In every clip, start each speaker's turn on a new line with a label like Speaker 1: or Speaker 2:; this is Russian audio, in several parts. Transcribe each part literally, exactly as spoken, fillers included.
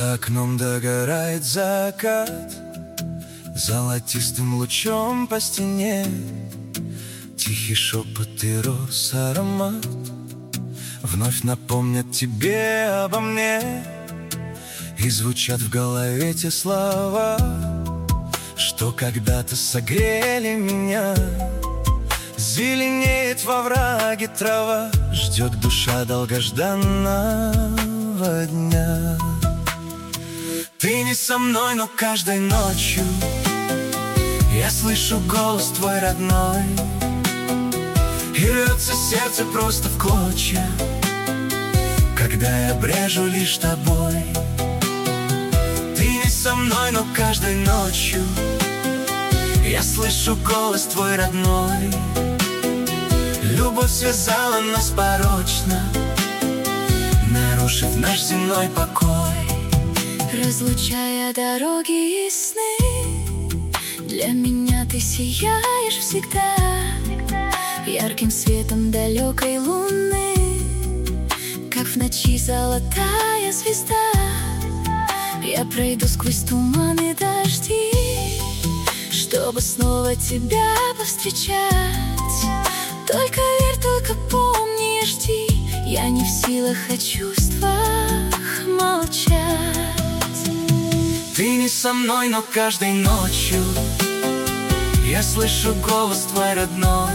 Speaker 1: За окном догорает закат, золотистым лучом по стене. Тихий шепот и роз аромат вновь напомнят тебе обо мне. И звучат в голове те слова, что когда-то согрели меня. Зеленеет во враге трава, ждет душа долгожданного дня. Ты не со мной, но каждой ночью я слышу голос твой родной, и рвется сердце просто в клочья, когда я брежу лишь тобой. Ты не со мной, но каждой ночью я слышу голос твой родной. Любовь связала нас порочно, нарушив наш земной покой.
Speaker 2: Разлучая дороги и сны, для меня ты сияешь всегда ярким светом далекой луны, как в ночи золотая звезда. Я пройду сквозь туманы и дожди, чтобы снова тебя повстречать. Только верь, только помни и жди, я не в силах о чувствах молчать.
Speaker 1: Ты не со мной, но каждой ночью я слышу голос твой родной,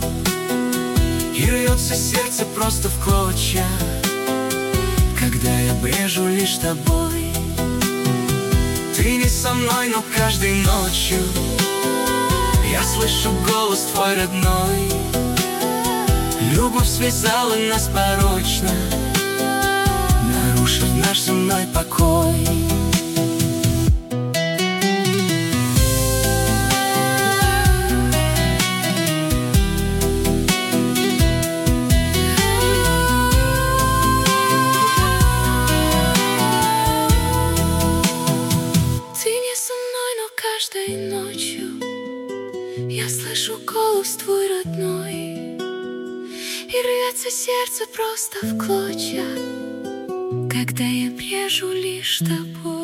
Speaker 1: и рвется сердце просто в клочья, когда я брежу лишь тобой. Ты не со мной, но каждой ночью я слышу голос твой родной. Любовь связала нас порочно, нарушив наш земной покой.
Speaker 2: Каждой ночью я слышу голос твой родной, и рвется сердце просто в клочья, когда я брежу лишь тобой.